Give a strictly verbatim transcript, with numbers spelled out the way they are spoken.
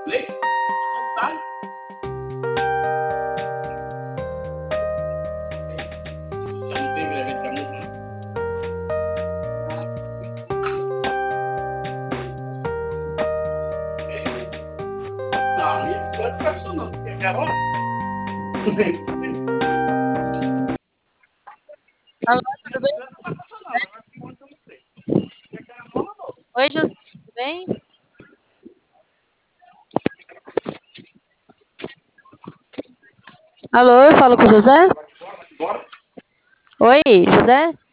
Lê? Vontade. Já não teve evento de amor, não? Não, isso não é profissional, porque é garoto. Alô, tudo bem? Oi, José, tudo bem? Alô, eu falo com o José? Bora? Oi, José?